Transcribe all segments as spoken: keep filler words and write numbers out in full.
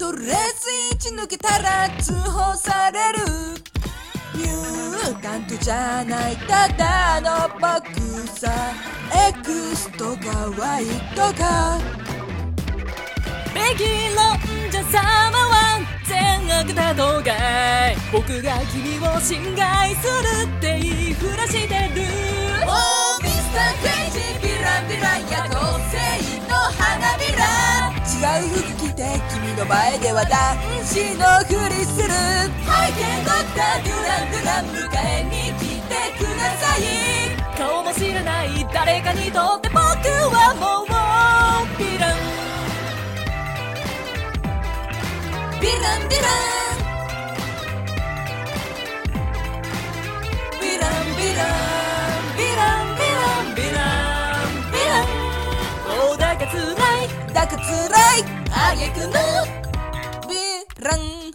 とレース位置抜けたら通報される。ミュータントじゃないただの僕さ。エクスとかワイとかベギーロンジャ様は善悪だとかい。僕が君を侵害するって言いふらしてる。 おーミスタークレイジーヴィランヴィラン夜行性の花びら。違う服着て君の前では男子のふりする。はいけドクターデュランデュラン迎えに来てください。 顔も知らない誰かにとって僕はもうヴィランヴィランヴィランヴィランヴィランヴィランヴィランヴィランヴィラン。おだかつらいだかつらいあげくのヴィラン。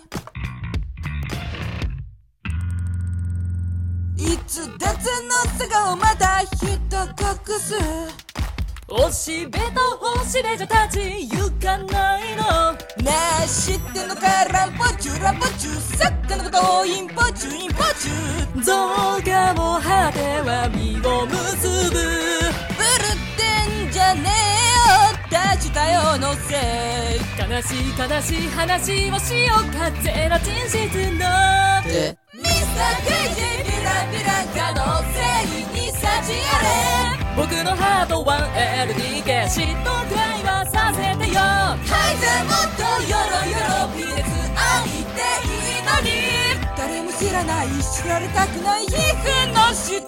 いつだつの素顔まだ人隠す。 おしべとおしべじゃ立ち行かないの。 ねえ知ってんのかランポチュランポチュサッカーのことをインポチュインポチュ。 象がも果ては実を結ぶ。 ブルってんじゃねえよ立ちたよのせい。 悲しい悲しい話をしようかゼラチン質のえミスタークレイジーヴィランヴィラン可能性に幸あれ。 僕のハート ワンエルディーケー 嫉妬くらいはさせてよ。 はいじゃあもっとよろよろ微熱愛っていいのに。誰も知らない知られたくない皮膚の下。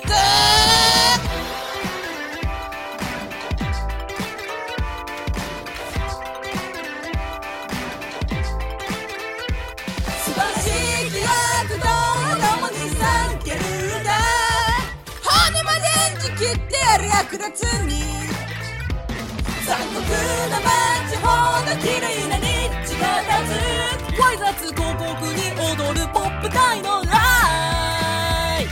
素晴らしい気楽と共にさんけるんだ。骨まで演じ切ってやる役立つに。残酷な街ほど綺麗な日が立つ。 ワイ雑広告に踊るポップ界のライ。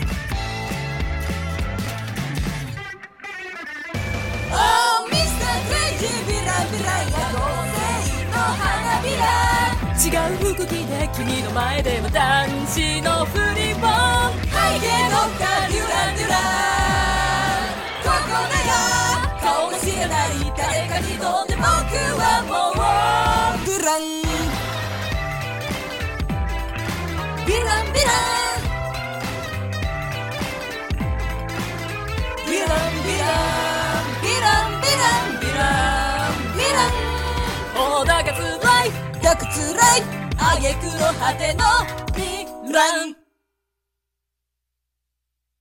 Oh Mister Crazy ヴィランヴィラン夜行性の花びら。 違う服着て君の前では男子のふりを。 はいけどかデュランデュランここだよ。顔も知らない誰かにとって僕はもうヴィランヴィランヴィランヴィランヴィランヴィランヴィランヴィランヴィラン。 おだかつらいだかつらい挙句の果てのヴィラン。